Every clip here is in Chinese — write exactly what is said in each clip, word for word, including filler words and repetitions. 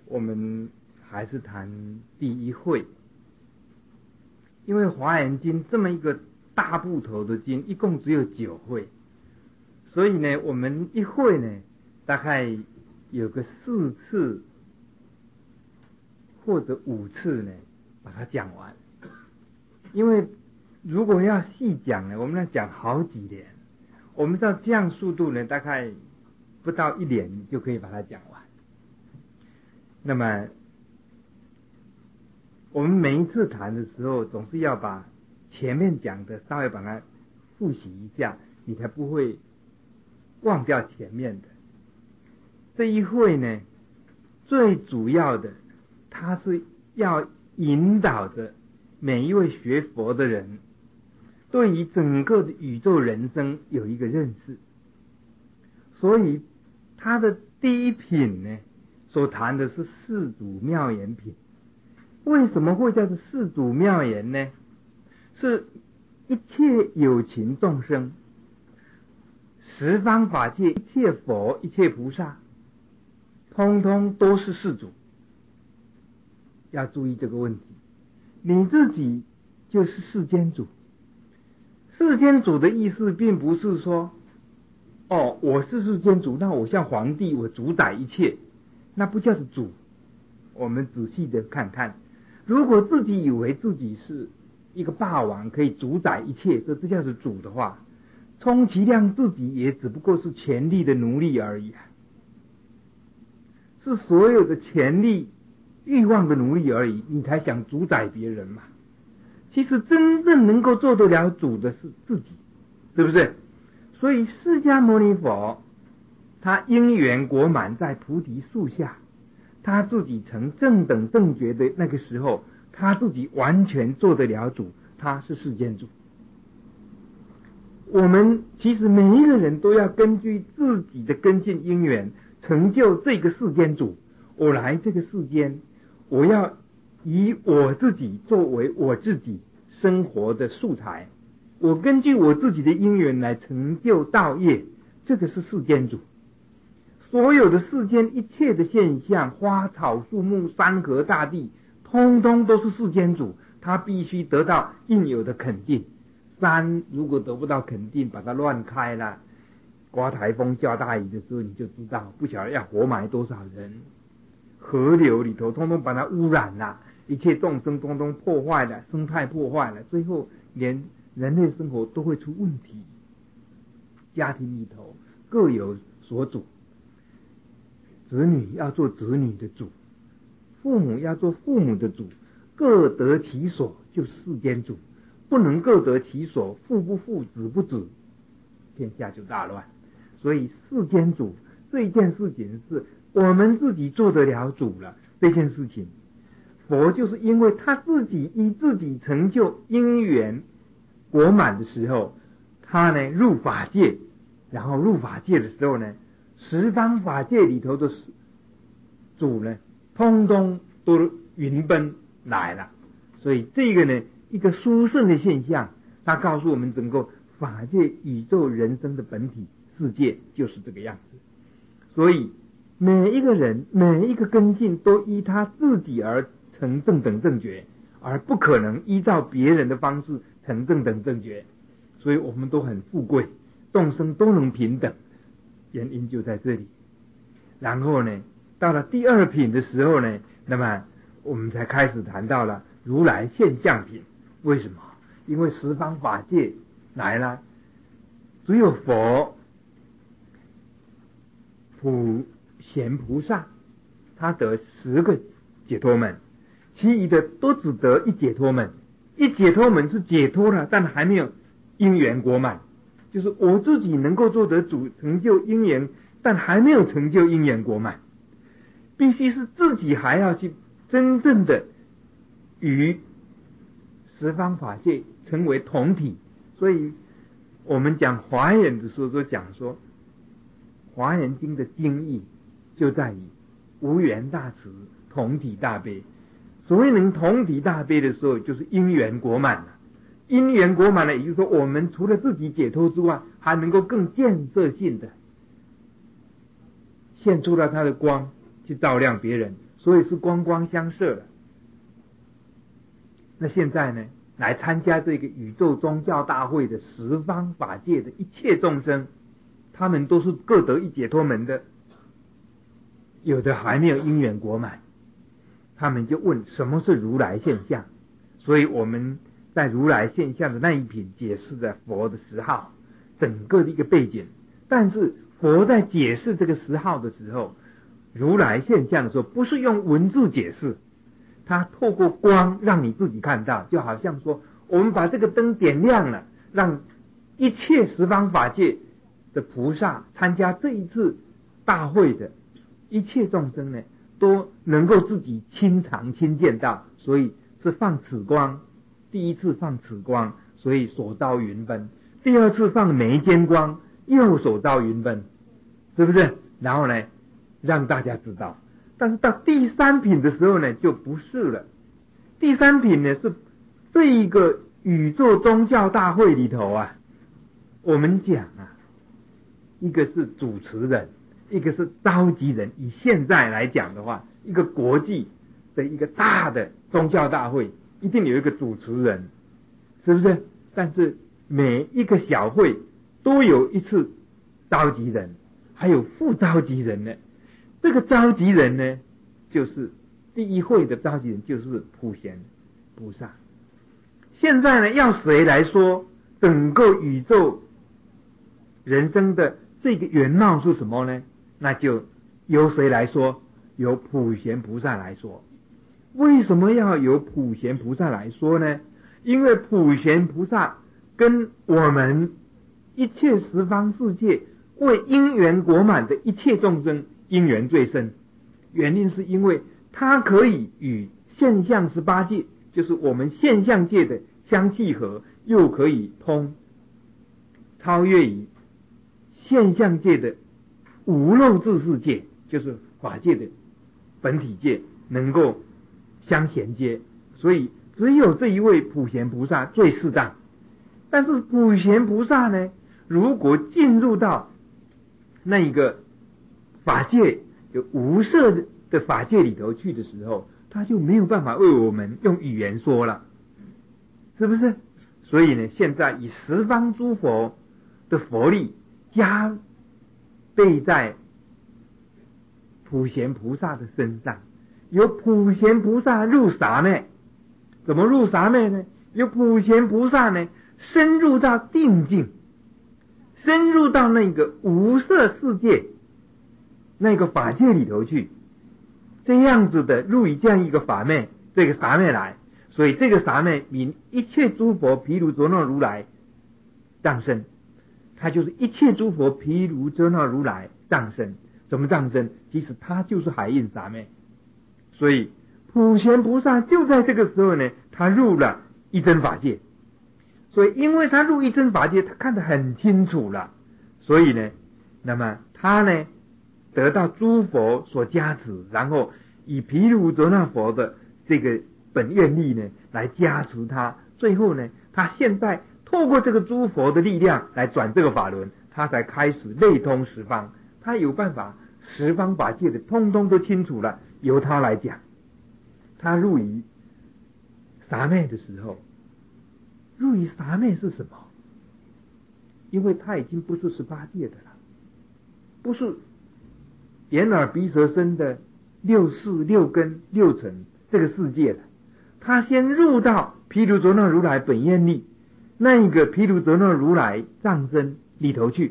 我们还是谈第一会，因为华严经这么一个大部头的经，一共只有九会，所以呢，我们一会呢，大概有个四次或者五次呢，把它讲完。因为如果要细讲呢，我们要讲好几年，我们知道这样速度呢，大概不到一年就可以把它讲完。那么我们每一次谈的时候，总是要把前面讲的稍微把它复习一下，你才不会忘掉前面的。这一会呢，最主要的，它是要引导着每一位学佛的人，对于整个的宇宙人生有一个认识。所以它的第一品呢，所谈的是四祖妙言品。为什么会叫做四祖妙言呢？是一切有情众生，十方法界，一切佛，一切菩萨，通通都是四祖。要注意这个问题，你自己就是世间主。世间主的意思并不是说，哦，我是世间主，那我像皇帝，我主宰一切，那不叫做主。我们仔细的看看，如果自己以为自己是一个霸王，可以主宰一切，这这叫做主的话，充其量自己也只不过是权力的奴隶而已，是所有的权力欲望的奴隶而已，你才想主宰别人嘛。其实真正能够做得了主的是自己，是不是？所以释迦牟尼佛他因缘果满在菩提树下，他自己成正等正觉的那个时候，他自己完全做得了主，他是世间主。我们其实每一个人都要根据自己的根性因缘成就这个世间主。我来这个世间，我要以我自己作为我自己生活的素材，我根据我自己的因缘来成就道业，这个是世间主。所有的世间一切的现象，花草树木山河大地，通通都是世间主，他必须得到应有的肯定。山如果得不到肯定，把它乱开了，刮台风下大雨的时候，你就知道不晓得要活埋多少人。河流里头通通把它污染了，一切众生通通破坏了，生态破坏了，最后连人类生活都会出问题。家庭里头各有所主，子女要做子女的主，父母要做父母的主，各得其所，就是世间主。不能各得其所，父不父，子不子，天下就大乱。所以世间主这一件事情是我们自己做得了主了。这件事情佛就是因为他自己以自己成就因缘果满的时候，他呢入法界，然后入法界的时候呢，十方法界里头的主呢通通都云奔来了。所以这个呢一个殊胜的现象，它告诉我们整个法界宇宙人生的本体世界就是这个样子。所以每一个人每一个根性都依他自己而成正等正觉，而不可能依照别人的方式成正等正觉。所以我们都很富贵，众生都能平等，原因就在这里。然后呢到了第二品的时候呢，那么我们才开始谈到了如来现象品。为什么？因为十方法界来了，只有佛普贤菩萨他得十个解脱门，其余的都只得一解脱门。一解脱门是解脱了，但还没有因缘果满，就是我自己能够做得主，成就因缘，但还没有成就因缘果满，必须是自己还要去真正的与十方法界成为同体。所以我们讲华严的时候都讲说，华严经的经义就在于无缘大慈，同体大悲。所谓能同体大悲的时候，就是因缘果满了。因缘果满了，也就是说我们除了自己解脱之外，还能够更建设性的现出了他的光去照亮别人。 所以是光光相射了。那现在呢，来参加这个宇宙宗教大会的十方法界的一切众生，他们都是各得一解脱门的，有的还没有因缘果满，他们就问什么是如来现象。所以我们在如来现象的那一品解释的佛的十号整个的一个背景。但是佛在解释这个十号的时候，如来现象的时候，不是用文字解释，他透过光让你自己看到，就好像说我们把这个灯点亮了，让一切十方法界的菩萨参加这一次大会的一切众生呢，都能够自己亲尝亲见到。所以是放此光，第一次放此光，所以所到云奔；第二次放眉间光，又所到云奔，是不是？然后呢，让大家知道。但是到第三品的时候呢，就不是了。第三品呢，是这一个宇宙宗教大会里头啊，我们讲啊，一个是主持人，一个是召集人。以现在来讲的话，一个国际的一个大的宗教大会，一定有一个主持人，是不是？但是每一个小会都有一次召集人，还有副召集人呢。这个召集人呢，就是第一会的召集人，就是普贤菩萨。现在呢，要谁来说整个宇宙人生的这个原貌是什么呢？那就由谁来说？由普贤菩萨来说。为什么要由普贤菩萨来说呢？因为普贤菩萨跟我们一切十方世界为因缘果满的一切众生因缘最深，原因是因为它可以与现象十八界，就是我们现象界的相契合，又可以通超越于现象界的无漏智世界，就是法界的本体界，能够相衔接。所以只有这一位普贤菩萨最适当。但是普贤菩萨呢，如果进入到那个法界有无色的法界里头去的时候，他就没有办法为我们用语言说了，是不是？所以呢，现在以十方诸佛的佛力加倍在普贤菩萨的身上，由普贤菩萨入刹那。怎么入刹那呢？由普贤菩萨呢深入到定境，深入到那个无色世界那个法界里头去，这样子的入于这样一个法昧，这个刹那来。所以这个刹那名一切诸佛毗卢遮那如来藏身，他就是一切诸佛毗卢遮那如来藏身。怎么藏身？其实他就是海印刹那。所以普贤菩萨就在这个时候呢，他入了一真法界。所以因为他入一真法界，他看得很清楚了，所以呢，那么他呢得到诸佛所加持，然后以毗卢遮那佛的这个本愿力呢来加持他，最后呢，他现在透过这个诸佛的力量来转这个法轮，他才开始类通十方，他有办法十方法界的通通都清楚了。由他来讲，他入于刹那的时候，入于刹那是什么？因为他已经不是十八界的了，不是眼耳鼻舌身的六识六根六尘这个世界了。他先入到毗卢遮那如来本愿力那一个毗卢遮那如来藏身里头去。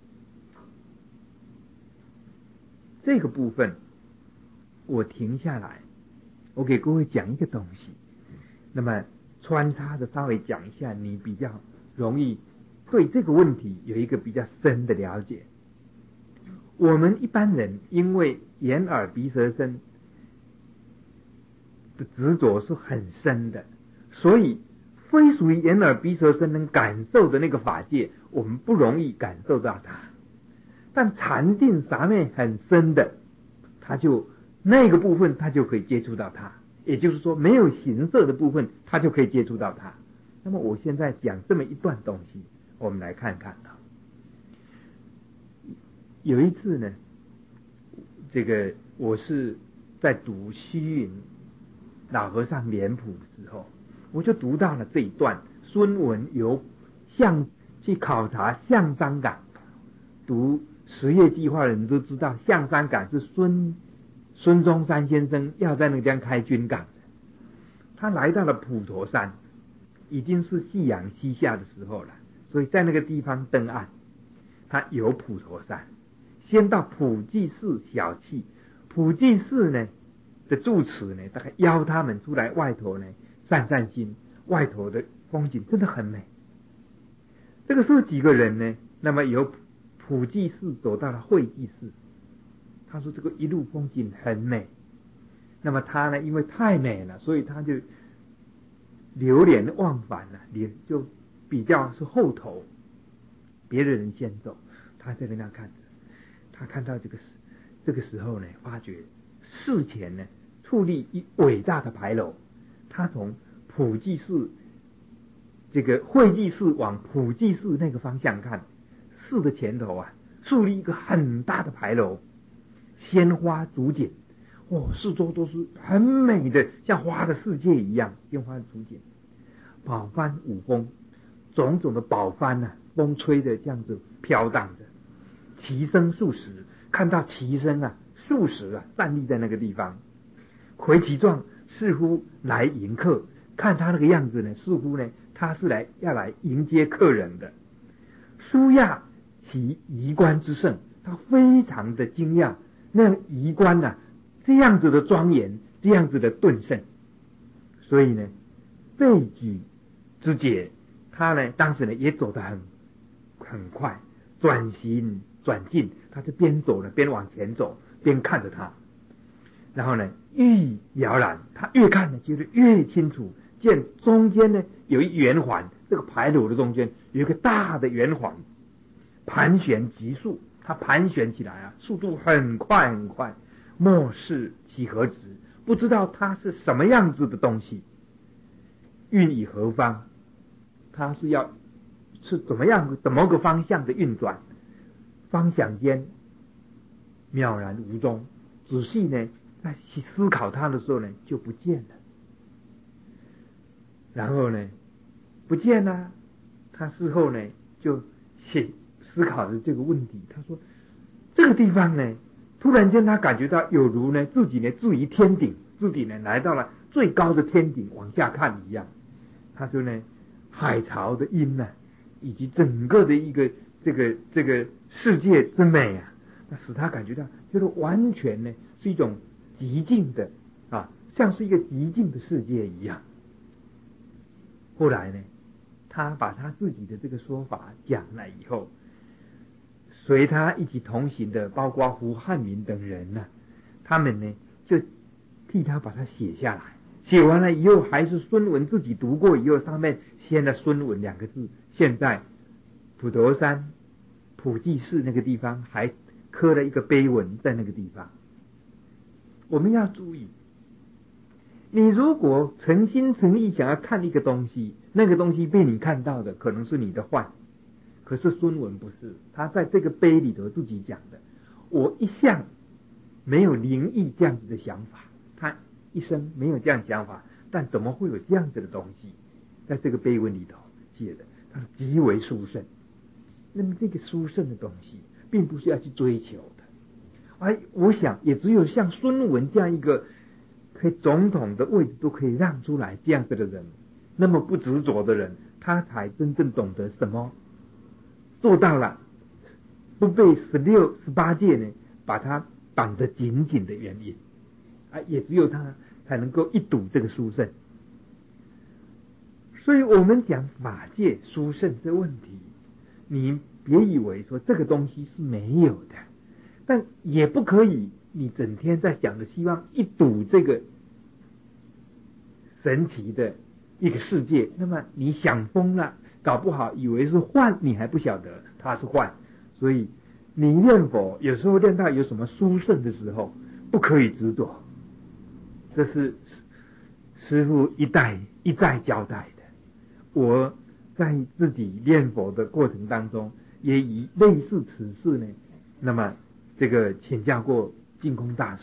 这个部分我停下来，我给各位讲一个东西，那么穿插的稍微讲一下，你比较容易对这个问题有一个比较深的了解。我们一般人因为眼耳鼻舌身的执着是很深的，所以非属于眼耳鼻舌身能感受的那个法界，我们不容易感受到它。但禅定刹那很深的，它就那个部分它就可以接触到它，也就是说没有形色的部分它就可以接触到它。那么我现在讲这么一段东西，我们来看看啊。有一次呢，这个我是在读虚云老和尚脸谱的时候，我就读到了这一段。孙文由象去考察象山岗，读实业计划的人都知道，象山岗是孙孙中山先生要在那个地方开军港的。他来到了普陀山，已经是夕阳西下的时候了，所以在那个地方登岸。他游普陀山，先到普济寺小憩。普济寺呢的住持呢，大概邀他们出来外头呢散散心，外头的风景真的很美。这个时候几个人呢，那么由普济寺走到了会济寺。他说这个一路风景很美，那么他呢因为太美了，所以他就流连忘返了，就比较是后头，别的人先走，他在那看着。他看到这个这个时候呢，发觉寺前呢矗立一伟大的牌楼。他从普济寺这个会济寺往普济寺那个方向看，寺的前头啊矗立一个很大的牌楼，鲜花竹锦，哦，四周都是很美的，像花的世界一样，鲜花竹锦，宝幡舞风，种种的宝幡啊，风吹的这样子飘荡着。齐声数十，看到齐声啊数十啊站立在那个地方，回其状似乎来迎客。看他那个样子呢，似乎呢他是来要来迎接客人的。舒亚其仪冠之盛，他非常的惊讶，那仪冠呢、啊、这样子的庄严，这样子的顿盛。所以呢备举之节，他呢当时呢也走得很很快，转行转进，他就边走呢边往前走，边看着他。然后呢愈了然，他越看呢觉得越清楚，见中间呢有一圆环，这个牌楼的中间有一个大的圆环，盘旋急速，它盘旋起来啊速度很快很快，莫视其何值，不知道它是什么样子的东西，运以何方，它是要是怎么样怎么个方向的运转，方想间渺然无踪，仔细呢在思考它的时候呢就不见了。然后呢不见了，他事后呢就写思考的这个问题。他说这个地方呢突然间他感觉到有如呢自己呢置于天顶，自己呢来到了最高的天顶往下看一样。他说呢海潮的音呢、啊、以及整个的一个这个这个世界之美啊，那使他感觉到就是完全呢是一种极静的啊，像是一个极静的世界一样。后来呢他把他自己的这个说法讲了以后，随他一起同行的包括胡汉民等人呢、啊，他们呢就替他把它写下来。写完了以后还是孙文自己读过以后，上面签了孙文两个字，现在普陀山普济寺那个地方还刻了一个碑文在那个地方。我们要注意，你如果诚心诚意想要看一个东西，那个东西被你看到的可能是你的幻。可是孙文不是，他在这个碑里头自己讲的，我一向没有灵异这样子的想法，他一生没有这样想法，但怎么会有这样子的东西在这个碑文里头写的，他极为殊胜。那么这个殊胜的东西并不是要去追求的，而我想也只有像孙文这样一个可以总统的位置都可以让出来这样子的人，那么不执着的人，他才真正懂得什么做到了不被十六十八届呢把他绑得紧紧的原因啊，也只有他才能够一睹这个殊胜。所以我们讲法界殊胜这问题，你别以为说这个东西是没有的，但也不可以你整天在想着希望一睹这个神奇的一个世界，那么你想疯了，搞不好以为是幻，你还不晓得它是幻。所以你念佛有时候念到有什么殊胜的时候，不可以执着，这是师父一代一再交代的。我在自己念佛的过程当中也以类似此事呢，那么这个请教过净空大师呢，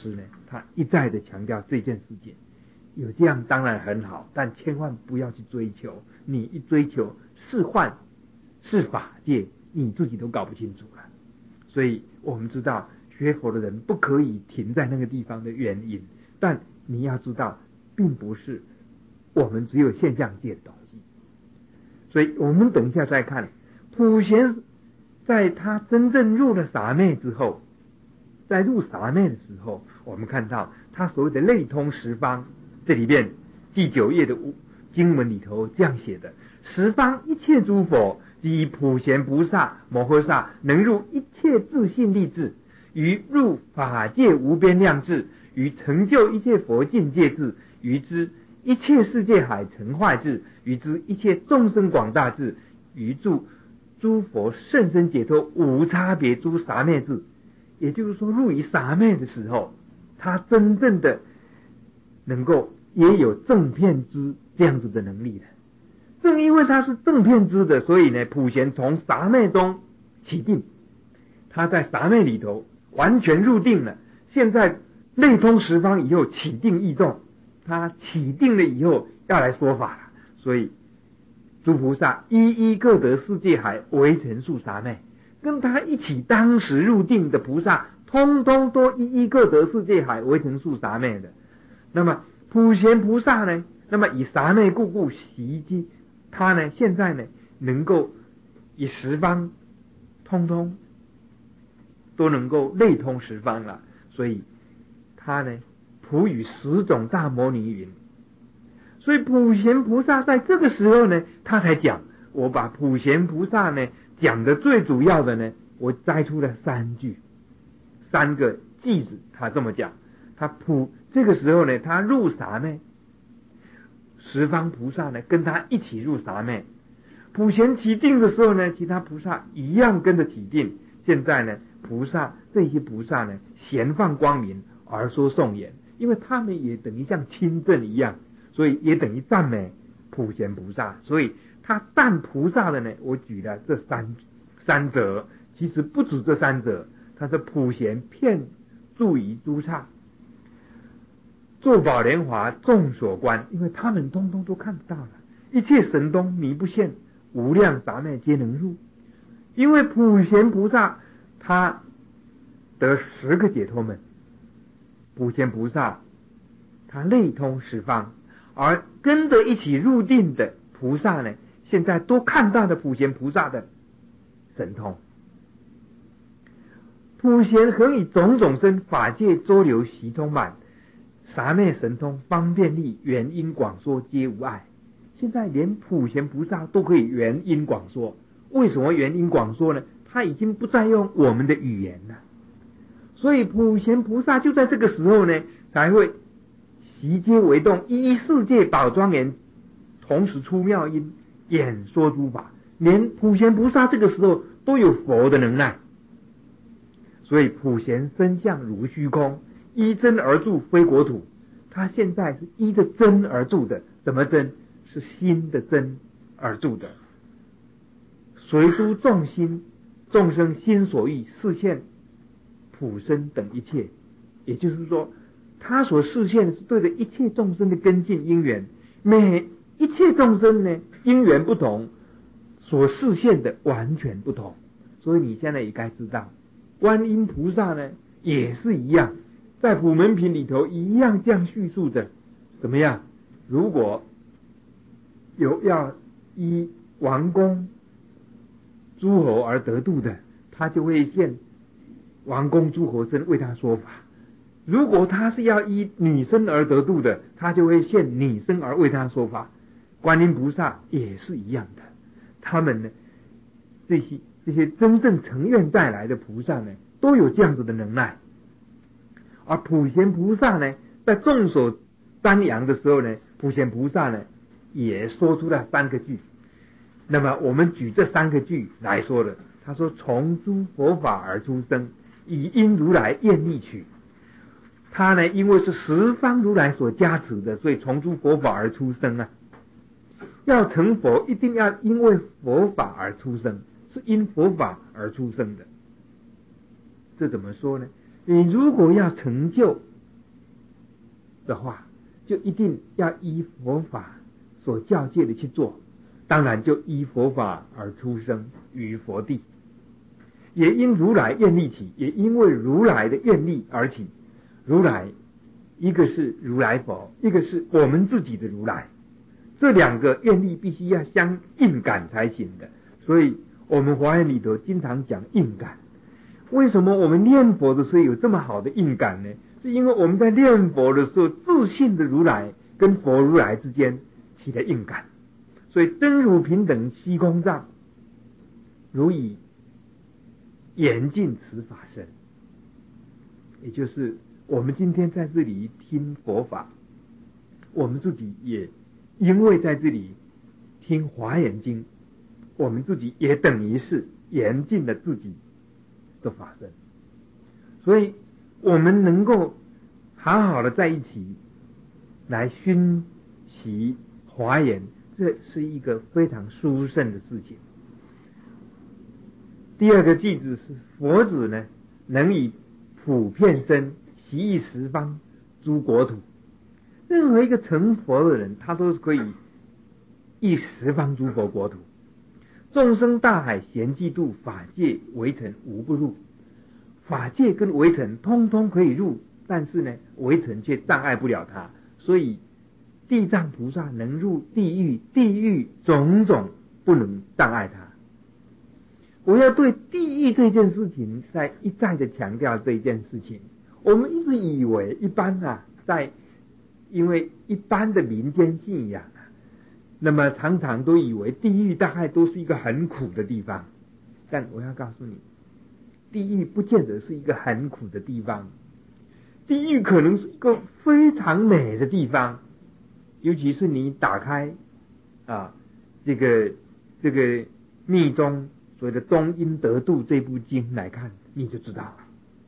他一再的强调这件事情。有这样当然很好，但千万不要去追求。你一追求是幻是法界，你自己都搞不清楚了。所以我们知道学佛的人不可以停在那个地方的原因，但你要知道并不是我们只有现象界的东西。所以我们等一下再看普贤，在他真正入了傻昧之后，在入傻昧的时候，我们看到他所谓的类通十方，这里面第九页的经文里头这样写的：十方一切诸佛及普贤菩萨摩诃萨能入一切自性力智，于入法界无边量智，于成就一切佛境界智，于知一切世界海成坏智，于知一切众生广大智，于住诸佛甚深解脱无差别诸傻昧智。也就是说，入于傻昧的时候，他真正的能够也有正遍知这样子的能力的。正因为他是正遍知的，所以呢，普贤从傻昧中起定，他在傻昧里头完全入定了。现在类通十方以后起定异动，他起定了以后要来说法了，所以诸菩萨一一各得世界海为成数傻昧，跟他一起当时入定的菩萨通通都一一各得世界海为成数傻昧的。那么普贤菩萨呢，那么以傻昧故故习机，他呢现在呢能够以十方通通都能够类通十方了，所以他呢普与十种大摩尼云。所以普贤菩萨在这个时候呢，他才讲，我把普贤菩萨呢讲的最主要的呢，我摘出了三句三个句子。他这么讲，他普这个时候呢，他入傻昧，十方菩萨呢跟他一起入傻昧。普贤起定的时候呢，其他菩萨一样跟着起定。现在呢，菩萨这些菩萨呢咸放光明而说颂言，因为他们也等于像亲证一样，所以也等于赞美普贤菩萨。所以他赞菩萨的呢，我举了这三三者，其实不止这三者，他是普贤遍住于诸刹，坐宝莲华众所观，因为他们通通都看到了，一切神通迷不现，无量傻昧皆能入。因为普贤菩萨他得十个解脱门，普贤菩萨他类通十方，而跟着一起入定的菩萨呢，现在都看到了普贤菩萨的神通。普贤恒以种种身法界周流习通满，傻昧神通方便力原因广说皆无碍。现在连普贤菩萨都可以原因广说。为什么原因广说呢？他已经不再用我们的语言了，所以普贤菩萨就在这个时候呢，才会习皆为动，依世界宝庄严，同时出妙音，演说诸法。连普贤菩萨这个时候都有佛的能耐，所以普贤身相如虚空，依真而住非国土。他现在是依着真而住的，什么真？是心的真而住的。随诸众心众生心所欲，示现普生等一切。也就是说，他所示现的是对着一切众生的根性因缘，每一切众生呢因缘不同，所示现的完全不同。所以你现在也该知道，观音菩萨呢也是一样，在普门品里头一样这样叙述的。怎么样？如果有要依王公诸侯而得度的，他就会现王公诸侯身为他说法；如果他是要依女生而得度的，他就会现女生而为他说法。观音菩萨也是一样的，他们呢，这些这些真正成愿再来的菩萨呢，都有这样子的能耐。而普贤菩萨呢，在众所瞻仰的时候呢，普贤菩萨呢也说出了三个句。那么我们举这三个句来说的，他说从诸佛法而出生，以因如来愿力取。他呢因为是十方如来所加持的，所以从诸佛法而出生啊。要成佛一定要因为佛法而出生，是因佛法而出生的。这怎么说呢？你如果要成就的话，就一定要依佛法所教诫的去做，当然就依佛法而出生于佛地，也因如来愿力起，也因为如来的愿力而起。如来一个是如来佛，一个是我们自己的如来，这两个愿力必须要相应感才行的。所以我们华严里头经常讲应感。为什么我们念佛的时候有这么好的应感呢？是因为我们在念佛的时候，自信的如来跟佛如来之间起了应感。所以真如平等虚空藏，如以严禁此法身。也就是我们今天在这里听佛法，我们自己也因为在这里听华严经，我们自己也等于是严禁了自己的法身。所以我们能够好好的在一起来熏习华严，这是一个非常殊胜的事情。第二个句子是佛子呢，能以普遍身习一十方诸国土。任何一个成佛的人，他都是可以一十方诸佛国土。众生大海咸济度，法界围城无不入。法界跟围城通通可以入，但是呢，围城却障碍不了他。所以地藏菩萨能入地狱，地狱种种不能障碍他。我要对地狱这件事情再一再的强调这一件事情。我们一直以为一般啊，在因为一般的民间信仰啊，那么常常都以为地狱大概都是一个很苦的地方。但我要告诉你，地狱不见得是一个很苦的地方，地狱可能是一个非常美的地方。尤其是你打开啊这个这个密宗所谓的中阴得度这部经来看，你就知道了。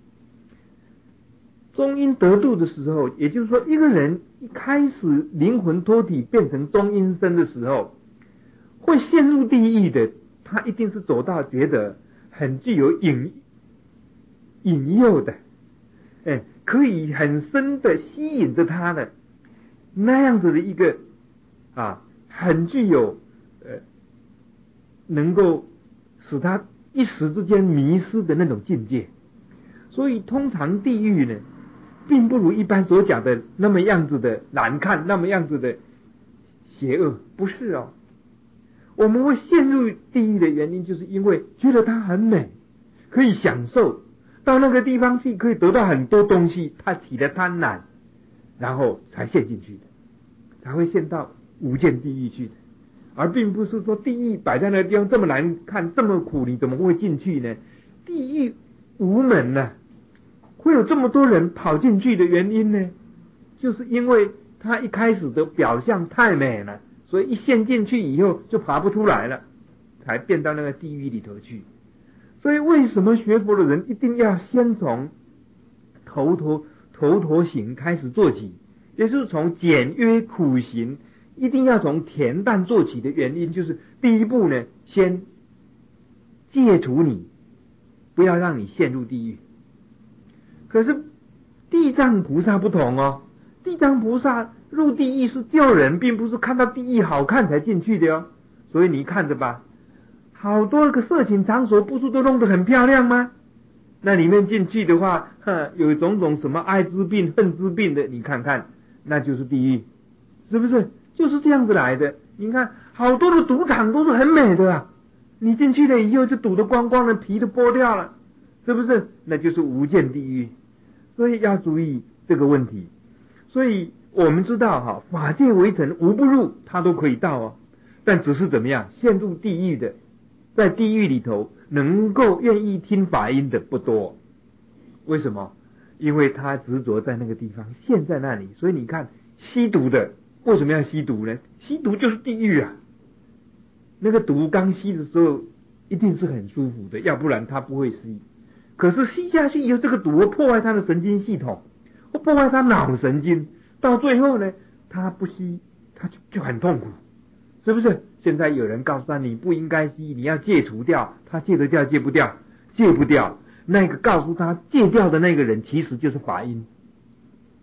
中阴得度的时候，也就是说一个人一开始灵魂脱体变成中阴身的时候，会陷入地狱的，他一定是走到觉得很具有引引诱的，哎，可以很深的吸引着他的那样子的一个啊，很具有呃能够使他一时之间迷失的那种境界。所以通常地狱呢，并不如一般所讲的那么样子的难看，那么样子的邪恶，不是哦。我们会陷入地狱的原因，就是因为觉得它很美，可以享受，到那个地方去可以得到很多东西，他起了贪婪，然后才陷进去的，才会陷到无间地狱去的。而并不是说地狱摆在那个地方这么难看，这么苦，你怎么会进去呢？地狱无门呢、啊，会有这么多人跑进去的原因呢，就是因为他一开始的表象太美了，所以一陷进去以后就爬不出来了，才变到那个地狱里头去。所以为什么学佛的人一定要先从头陀头陀行开始做起，也就是从简约苦行一定要从恬淡做起的原因，就是第一步呢，先戒除你，不要让你陷入地狱。可是地藏菩萨不同哦，地藏菩萨入地狱是救人，并不是看到地狱好看才进去的哦。所以你看着吧，好多个色情场所不是都弄得很漂亮吗？那里面进去的话，呵，有种种什么艾滋病、恨滋病的，你看看，那就是地狱，是不是？就是这样子来的。你看好多的赌场都是很美的啊，你进去了以后就赌得光光的，皮都剥掉了，是不是？那就是无间地狱。所以要注意这个问题。所以我们知道哈，法界围城无不入，他都可以到哦。但只是怎么样，陷入地狱的，在地狱里头能够愿意听法音的不多。为什么？因为他执着在那个地方，陷在那里。所以你看吸毒的为什么要吸毒呢？吸毒就是地狱啊。那个毒刚吸的时候一定是很舒服的，要不然他不会吸。可是吸下去以后，这个毒会破坏他的神经系统，会破坏他脑神经，到最后呢，他不吸他就就很痛苦，是不是？现在有人告诉他你不应该吸，你要戒除掉，他戒得掉戒不掉？戒不掉。那个告诉他戒掉的那个人其实就是法音，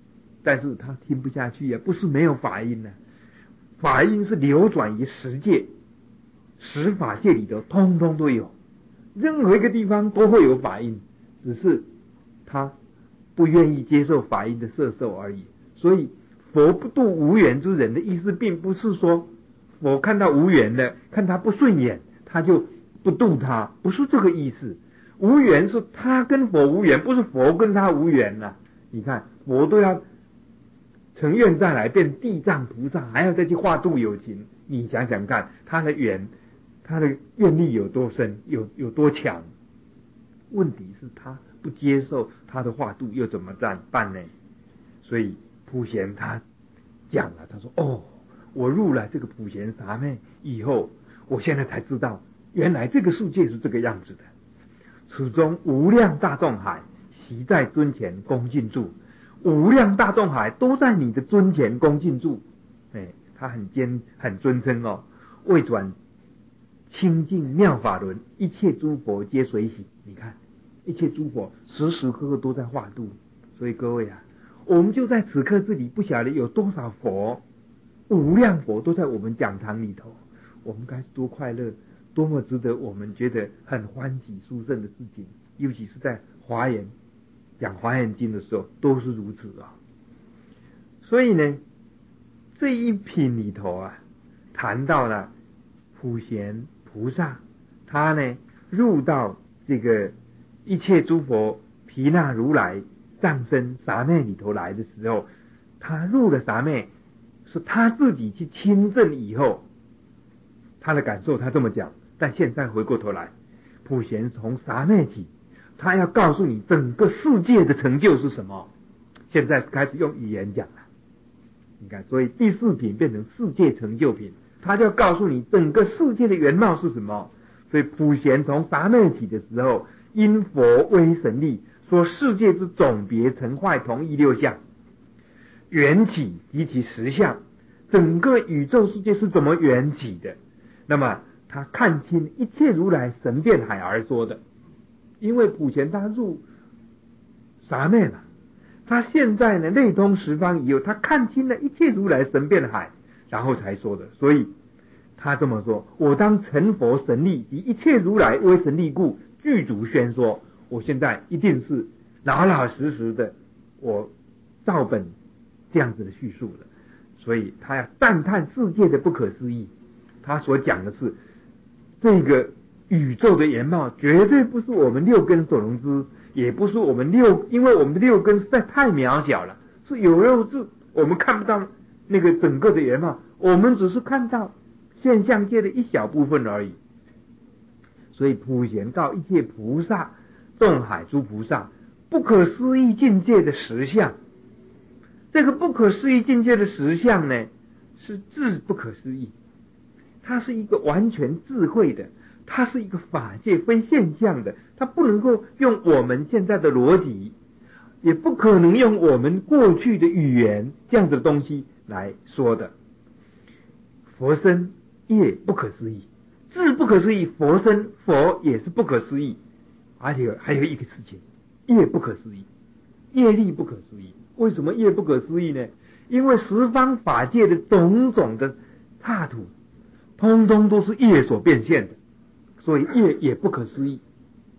但是他听不下去啊，不是没有法音呢、啊，法音是流转于十界，十法界里头通通都有，任何一个地方都会有法音，只是他不愿意接受法音的摄受而已。所以佛不度无缘之人的意思，并不是说佛看到无缘的，看他不顺眼，他就不度他，不是这个意思。无缘是他跟佛无缘，不是佛跟他无缘啊。你看佛都要成愿再来变地藏菩萨，还要再去化度有情，你想想看他的缘，他的愿力有多深，有有多强。问题是他不接受他的化度，又怎么办呢？所以普贤他讲了，他说哦，我入了这个普贤萨妹以后，我现在才知道原来这个世界是这个样子的。此中无量大众海，悉在尊前恭敬住，无量大众海都在你的尊前恭敬住。哎，他很坚很尊称哦，未转清净妙法轮，一切诸佛皆随喜。你看一切诸佛时时刻刻都在化度，所以各位啊，我们就在此刻这里，不晓得有多少佛，无量佛都在我们讲堂里头，我们该多快乐，多么值得我们觉得很欢喜殊胜的事情。尤其是在华严讲华严经的时候，都是如此啊。所以呢，这一品里头啊，谈到了普贤菩萨，他呢入到这个一切诸佛毗那如来藏身萨妹里头来的时候，他入了萨妹，是他自己去亲证以后，他的感受他这么讲。但现在回过头来，普贤从萨妹起，他要告诉你整个世界的成就是什么。现在开始用语言讲了，你看，所以第四品变成世界成就品，他就要告诉你整个世界的原貌是什么。所以普贤从萨妹起的时候，因佛威神力，说世界之总别成坏同一六相，缘起及其实相，整个宇宙世界是怎么缘起的。那么他看清一切如来神变海而说的，因为普贤他入萨妹了，他现在呢内通十方以后，他看清了一切如来神变海，然后才说的。所以他这么说，我当成佛神力及一切如来威神力故，具足宣说。我现在一定是老老实实的，我照本这样子的叙述了。所以他要赞叹世界的不可思议，他所讲的是这个宇宙的原貌，绝对不是我们六根所能知，也不是我们六，因为我们的六根实在太渺小了，是有肉质，我们看不到那个整个的原貌，我们只是看到现象界的一小部分而已。所以普贤告一切菩萨，众海诸菩萨，不可思议境界的实相。这个不可思议境界的实相呢，是智不可思议，它是一个完全智慧的，它是一个法界非现象的，它不能够用我们现在的逻辑，也不可能用我们过去的语言这样子的东西来说的。佛身业不可思议，智不可思议，佛身佛也是不可思议。而且还有一个事情，业不可思议，业力不可思议。为什么业不可思议呢？因为十方法界的种种的刹土，通通都是业所变现的，所以业也不可思议。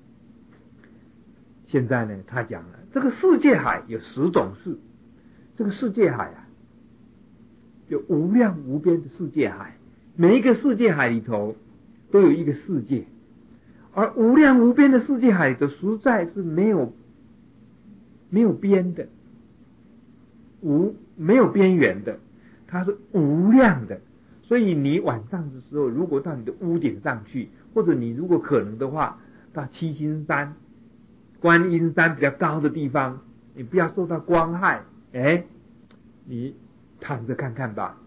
现在呢，他讲了这个世界海有十种事，这个世界海啊，有无量无边的世界海，每一个世界海里头都有一个世界，而无量无边的世界海里头实在是没有没有边的，无没有边缘的，它是无量的。所以你晚上的时候，如果到你的屋顶上去，或者你如果可能的话，到七星山、观音山比较高的地方，你不要受到光害，哎，你躺着看看吧。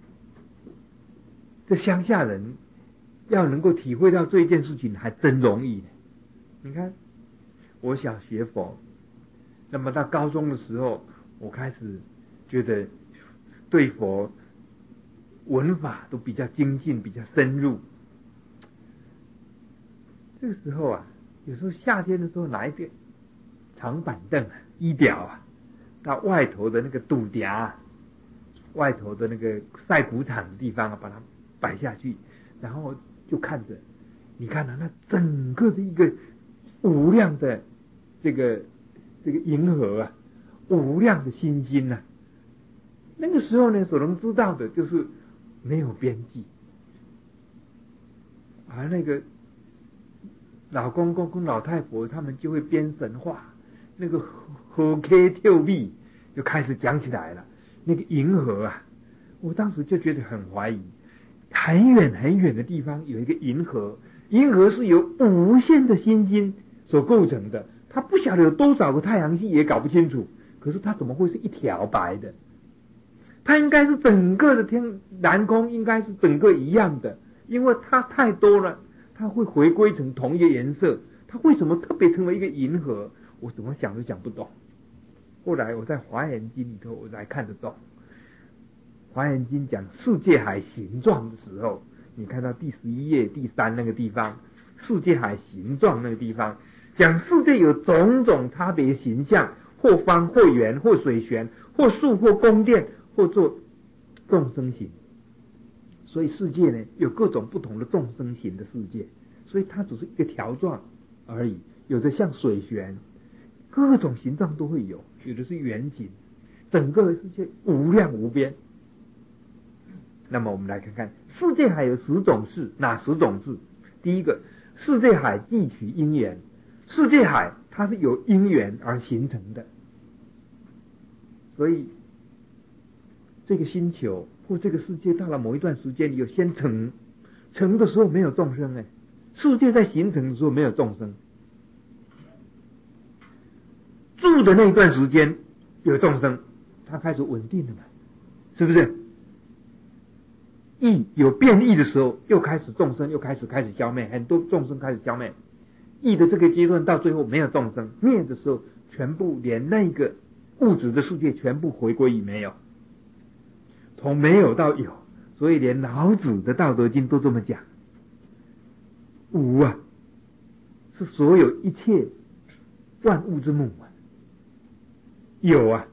这乡下人要能够体会到这一件事情，还真容易呢。你看，我想学佛，那么到高中的时候，我开始觉得对佛文法都比较精进，比较深入。这个时候啊，有时候夏天的时候拿一个长板凳啊、衣表啊， 到外头的那个赌嗲，外头的那个晒谷场的地方啊，把它摆下去，然后就看着，你看啊，那整个的一个无量的这个这个银河啊，无量的星星啊，那个时候呢，所能知道的就是没有边际，而那个老公公跟老太婆他们就会编神话，那个河 K 跳币就开始讲起来了。那个银河啊，我当时就觉得很怀疑，很远很远的地方有一个银河，银河是由无限的星星所构成的，它不晓得有多少个太阳系也搞不清楚，可是它怎么会是一条白的？它应该是整个的天蓝空应该是整个一样的，因为它太多了，它会回归成同一个颜色，它为什么特别成为一个银河？我怎么想都想不懂。后来我在华严经里头我才看得懂，华严经讲世界海形状的时候，你看到第十一页第三那个地方，世界海形状那个地方讲世界有种种差别形象，或方或圆或水旋或树或宫殿或做众生形，所以世界呢有各种不同的众生形的世界，所以它只是一个条状而已，有的像水旋，各种形状都会有，有的是圆形，整个世界无量无边。那么我们来看看世界海有十种事，哪十种事？第一个，世界海既取因缘，世界海它是由因缘而形成的，所以这个星球或这个世界到了某一段时间有先成，成的时候没有众生哎，世界在形成的时候没有众生，住的那一段时间有众生，它开始稳定了嘛，是不是？异有变异的时候，又开始众生又开始开始消灭，很多众生开始消灭。异的这个阶段到最后没有众生，灭的时候全部连那个物质的世界全部回归于没有，从没有到有，所以连老子的《道德经》都这么讲。无啊，是所有一切万物之母啊。有啊，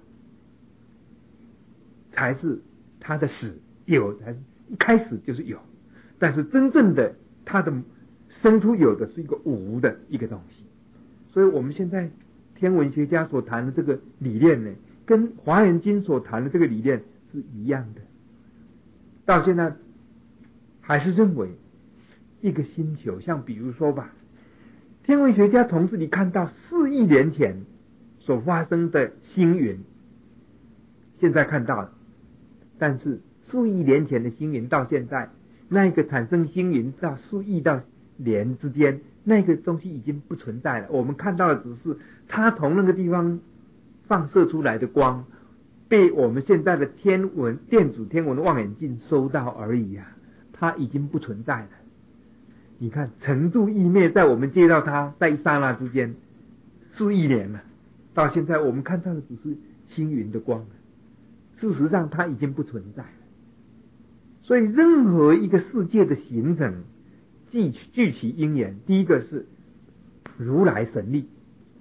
才是它的始，有才是一开始就是有，但是真正的它的生出有的是一个无的一个东西。所以我们现在天文学家所谈的这个理念呢，跟华严经所谈的这个理念是一样的。到现在还是认为一个星球，像比如说吧，天文学家从这里看到四亿年前所发生的星云，现在看到了，但是四亿年前的星云到现在，那个产生星云到四亿到年之间，那个东西已经不存在了。我们看到的只是它从那个地方放射出来的光，被我们现在的天文电子天文的望远镜收到而已啊，它已经不存在了。你看成住异灭，在我们接到它，在一刹那之间四亿年了，到现在我们看到的只是星云的光，事实上它已经不存在了。所以任何一个世界的形成具具其因缘，第一个是如来神力，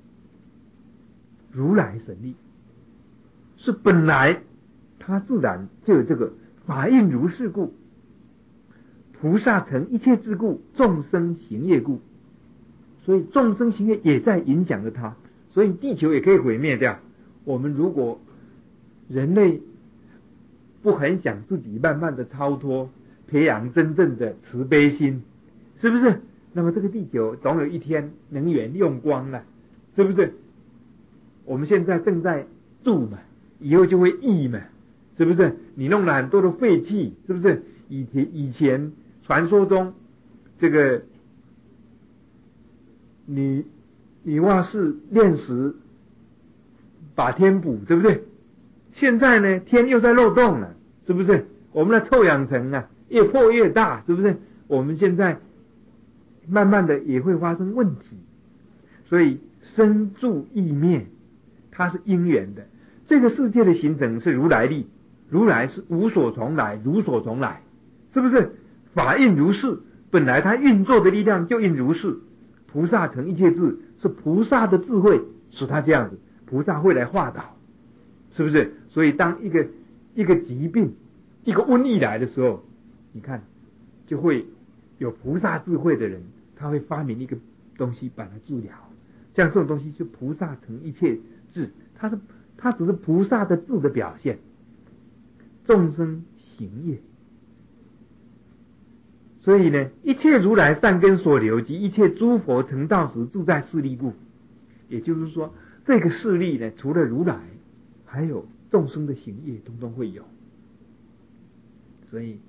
如来神力是本来它自然就有这个法应如是故，菩萨成一切之故，众生行业故，所以众生行业也在影响着它，所以地球也可以毁灭掉。我们如果人类不很想自己慢慢的超脱，培养真正的慈悲心，是不是？那么这个地球总有一天能源用光了，是不是？我们现在正在住嘛，以后就会益嘛，是不是？你弄了很多的废气，是不是？以前以前传说中这个女女娲是炼石把天补，对不对？现在呢，天又在漏洞了，是不是？我们的臭氧层啊，越破越大，是不是？我们现在慢慢的也会发生问题，所以生住异灭，它是因缘的。这个世界的形成是如来力，如来是无所从来，如所从来，是不是？法应如是，本来它运作的力量就应如是。菩萨成一切智，是菩萨的智慧使它这样子，菩萨会来化导。 是不是？所以当一个一个疾病、一个瘟疫来的时候，你看就会有菩萨智慧的人，他会发明一个东西把它治疗。像这种东西就菩萨成一切智，它是它只是菩萨的智的表现。众生行业，所以呢，一切如来善根所留及一切诸佛成道时自在势力故。也就是说，这个势力呢，除了如来，还有众生的行业，通通会有。所以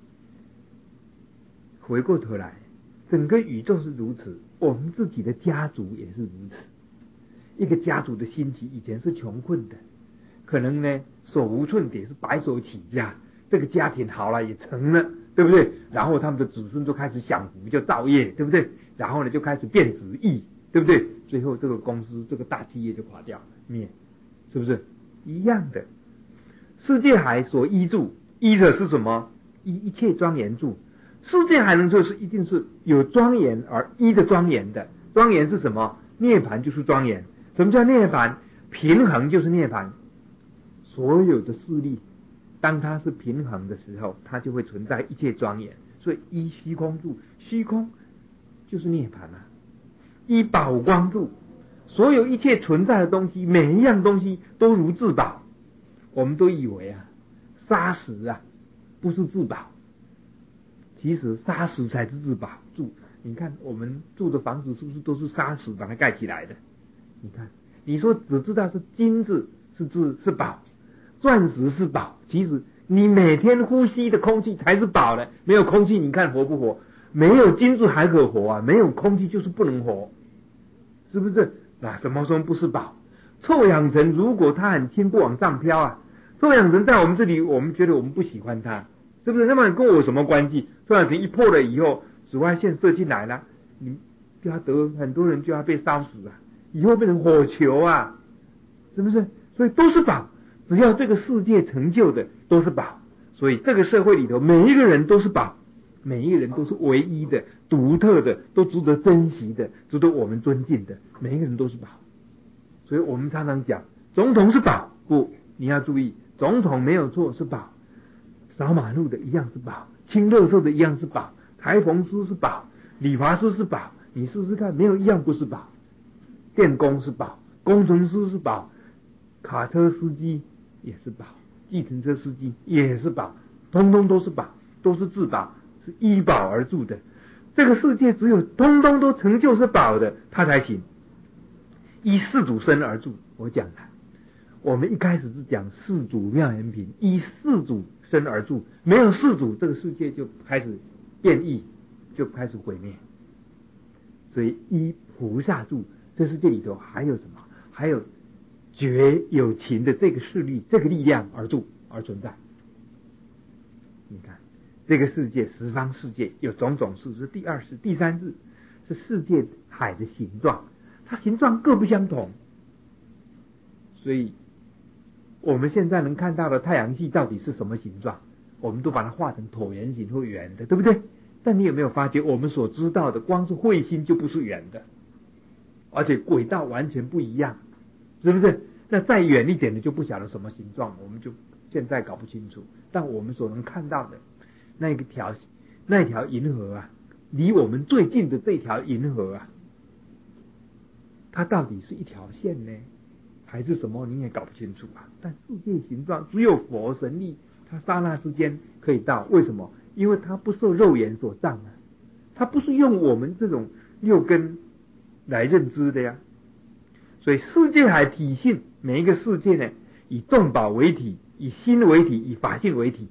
回过头来，整个宇宙是如此，我们自己的家族也是如此。一个家族的兴起，以前是穷困的，可能呢手无寸铁，是白手起家，这个家庭好了也成了，对不对？然后他们的子孙就开始享福，就造业，对不对？然后呢就开始变质易，对不对？最后这个公司这个大企业就垮掉灭，是不是一样的？世界海所依住，依的是什么？依一切庄严住。世界海能就是一定是有庄严而依的庄严的。庄严是什么？涅槃就是庄严。什么叫涅槃？平衡就是涅槃。所有的势力当它是平衡的时候，它就会存在一切庄严。所以依虚空住，虚空就是涅槃啊。依宝光住，所有一切存在的东西，每一样东西都如至宝。我们都以为啊，砂石啊不是至宝，其实砂石才是至宝。住，你看我们住的房子是不是都是砂石把它盖起来的？你看，你说只知道是金子是至是宝，钻石是宝，其实你每天呼吸的空气才是宝的。没有空气，你看活不活？没有金子还可活啊，没有空气就是不能活，是不是？那什么时候不是宝？臭氧层如果它很轻，不往上飘啊，臭氧层在我们这里，我们觉得我们不喜欢它，是不是？那么跟我有什么关系？臭氧层一破了以后，紫外线射进来了，你就要得很多人就要被烧死啊，以后变成火球啊，是不是？所以都是宝，只要这个世界成就的都是宝。所以这个社会里头每一个人都是宝，每一个人都是唯一的、独特的，都值得珍惜的，值得我们尊敬的，每一个人都是宝。所以我们常常讲总统是宝，不，你要注意，总统没有错是宝，扫马路的一样是宝，清垃圾的一样是宝，裁缝师是宝，理发师是宝，你试试看，没有一样不是宝。电工是宝，工程师是宝，卡车司机也是宝，计程车司机也是宝，通通都是宝，都是至宝，是依宝而住的。这个世界只有通通都成就是宝的，它才行。依世主身而住，我讲了，我们一开始是讲世主妙严平，依世主身而住，没有世主，这个世界就开始变异，就开始毁灭。所以依菩萨住，这世界里头还有什么？还有绝有情的这个势力，这个力量而住而存在。你看这个世界，十方世界有种种事，是第二世、第三世，是世界海的形状，它形状各不相同。所以我们现在能看到的太阳系到底是什么形状，我们都把它画成椭圆形或圆的，对不对？但你有没有发觉，我们所知道的光是彗星就不是圆的，而且轨道完全不一样，是不是？那再远一点的就不晓得什么形状，我们就现在搞不清楚。但我们所能看到的那个条那条银河啊，离我们最近的这条银河啊，它到底是一条线呢，还是什么？你也搞不清楚啊。但世界形状只有佛神力，它刹那之间可以到。为什么？因为它不受肉眼所障啊，它不是用我们这种六根来认知的呀。所以世界海体性，每一个世界呢，以众宝为体，以心为体，以法性为体，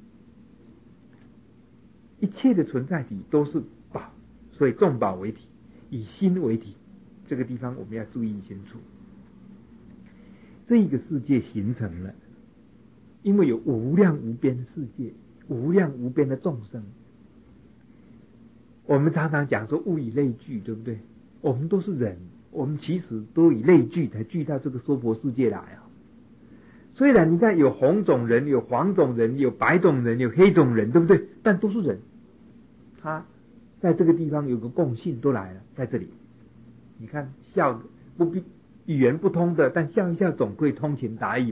一切的存在体都是宝，所以众宝为体，以心为体。这个地方我们要注意清楚。这个世界形成了，因为有无量无边的世界，无量无边的众生。我们常常讲说物以类聚，对不对？我们都是人，我们其实都以类聚才聚到这个娑婆世界来啊。虽然你看有红种人，有黄种人，有白种人，有黑种人，对不对？但都是人，他在这个地方有个共性都来了，在这里。你看笑不必语言不通的，但笑一笑总会通情达意吧。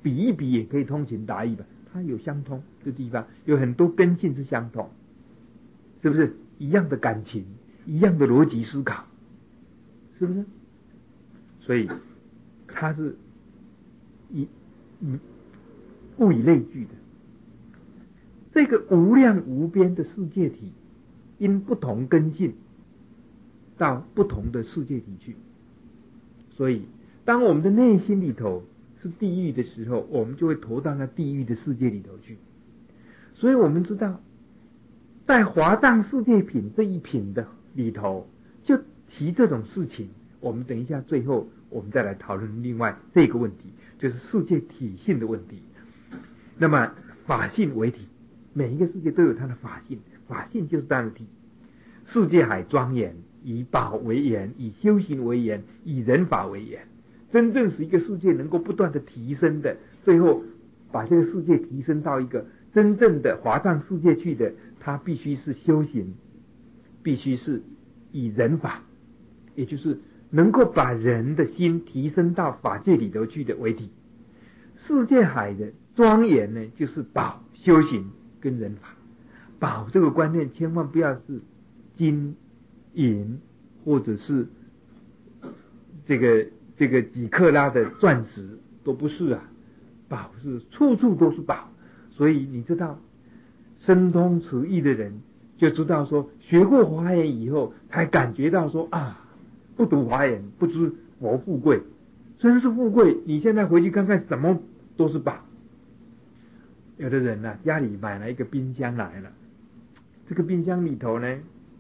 比一比也可以通情达意吧，它有相通的地方，有很多根性是相同，是不是？一样的感情，一样的逻辑思考，是不是？所以它是以以物以类聚的。这个无量无边的世界体，因不同根性到不同的世界体去。所以当我们的内心里头是地狱的时候，我们就会投到那地狱的世界里头去。所以我们知道在华藏世界品这一品的里头就提这种事情，我们等一下最后我们再来讨论另外这个问题，就是世界体性的问题。那么法性为体，每一个世界都有它的法性，法性就是它的体。世界海庄严，以宝为言，以修行为言，以人法为言。真正是一个世界能够不断的提升的，最后把这个世界提升到一个真正的华藏世界去的，它必须是修行，必须是以人法，也就是能够把人的心提升到法界里头去的为体。世界海的庄严呢，就是宝、修行跟人法。宝这个观念千万不要是金银或者是这个这个几克拉的钻石，都不是啊。宝是处处都是宝，所以你知道深通此义的人就知道说，学过华严以后才感觉到说啊，不读华严不知佛富贵，真是富贵。你现在回去看看，什么都是宝。有的人呢、啊，家里买了一个冰箱来了，这个冰箱里头呢，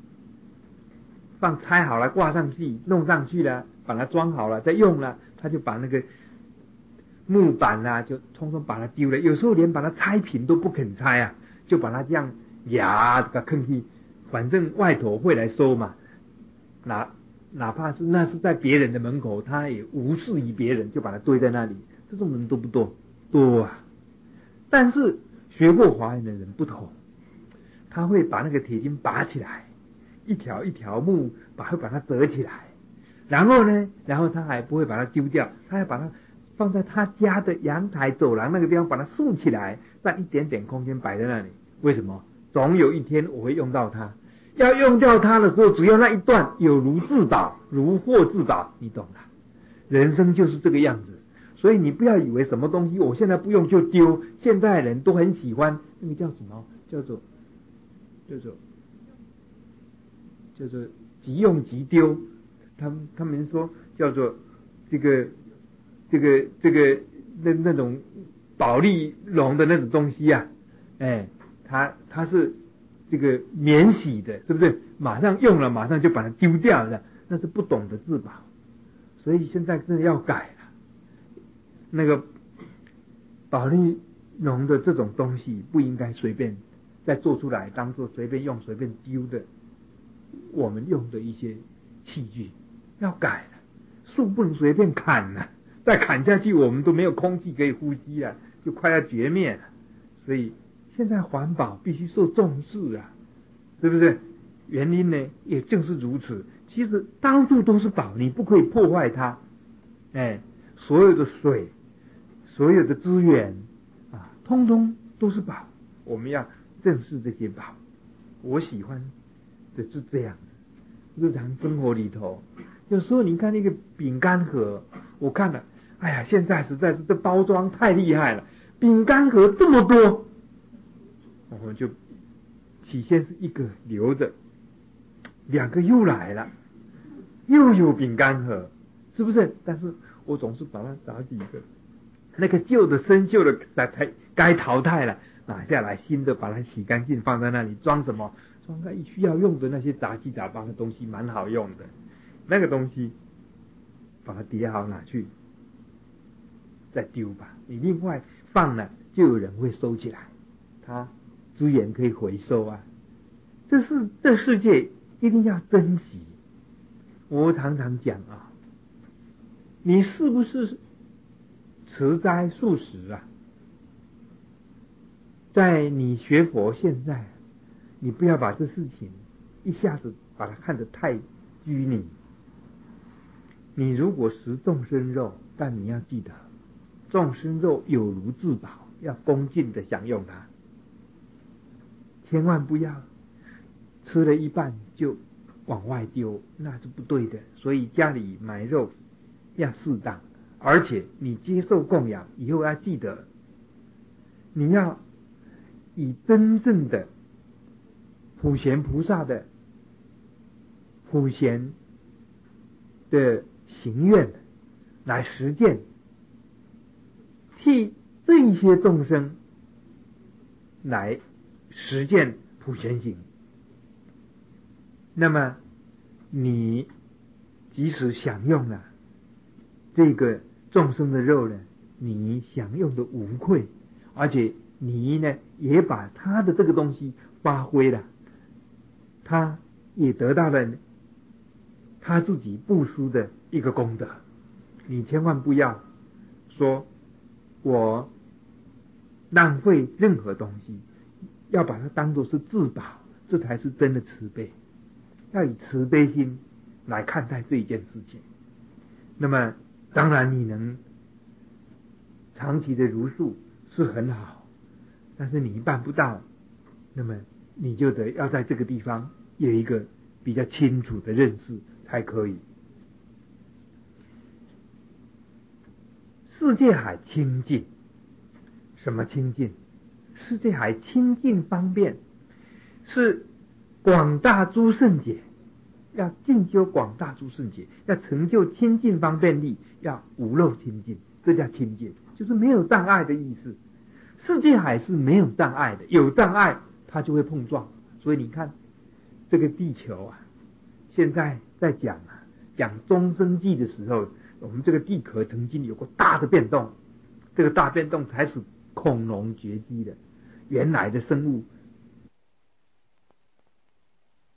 放拆好了挂上去弄上去了，把它装好了再用了，他就把那个木板啊就通通把它丢了，有时候连把它拆平都不肯拆啊，就把它这样呀给它坑去，反正外头会来收嘛，哪哪怕是那是在别人的门口，他也无视于别人，就把它堆在那里。这种人多不多？多啊。但是学过华严的人不同，他会把那个铁筋拔起来，一条一条木把会把它折起来，然后呢，然后他还不会把它丢掉，他还把它放在他家的阳台走廊那个地方，把它竖起来，让一点点空间摆在那里。为什么？总有一天我会用到它，要用掉它的时候，只要那一段有如自保，如获自保，你懂了。人生就是这个样子。所以你不要以为什么东西我现在不用就丢，现在人都很喜欢那个叫什么，叫做叫做叫做即用即丢，他们他们说叫做这个这个这个那那种保利龙的那种东西啊，哎，它它是这个免洗的，是不是？马上用了马上就把它丢掉了，那是不懂得自保。所以现在真的要改了。那个保利龙的这种东西不应该随便再做出来当做随便用随便丢的我们用的一些器具，要改了。树不能随便砍了，再砍下去我们都没有空气可以呼吸了，就快要绝灭了。所以现在环保必须受重视啊，对不对？原因呢也正是如此。其实到处都是宝，你不可以破坏它。哎，所有的水所有的资源啊，通通都是宝，我们要正视这些宝。我喜欢的是这样子，日常生活里头，有时候你看那个饼干盒，我看了，哎呀，现在实在是这包装太厉害了，饼干盒这么多，我们就起先是一个留着，两个又来了，又有饼干盒，是不是？但是我总是把它找几个。那个旧的生锈的才该淘汰了，拿下来新的把它洗干净放在那里，装什么？装个需要用的那些杂七杂八的东西，蛮好用的。那个东西把它叠好拿去再丢吧，你另外放了就有人会收起来，它资源可以回收啊。这是这世界一定要珍惜。我常常讲啊，你是不是持斋素食啊？在你学佛现在，你不要把这事情一下子把它看得太拘泥。你如果食众生肉，但你要记得， 众生肉有如至宝，要恭敬的享用它，千万不要吃了一半就往外丢，那是不对的。所以家里买肉要适当，而且你接受供养以后要记得，你要以真正的普贤菩萨的普贤的行愿来实践，替这一些众生来实践普贤行。那么你即使享用了这个众生的肉呢，你享用的无愧，而且你呢也把他的这个东西发挥了，他也得到了他自己布施的一个功德。你千万不要说我浪费任何东西，要把它当作是至宝，这才是真的慈悲。要以慈悲心来看待这一件事情。那么当然你能长期的如数是很好，但是你办不到，那么你就得要在这个地方有一个比较清楚的认识才可以。世界海清净，什么清净？世界海清净方便，是广大诸圣解，要进修广大诸圣解，要成就清净方便力，要无漏清净，这叫清净，就是没有障碍的意思。世界海是没有障碍的，有障碍它就会碰撞。所以你看这个地球啊，现在在讲啊讲中生纪的时候，我们这个地壳曾经有过大的变动，这个大变动才使恐龙绝迹的。原来的生物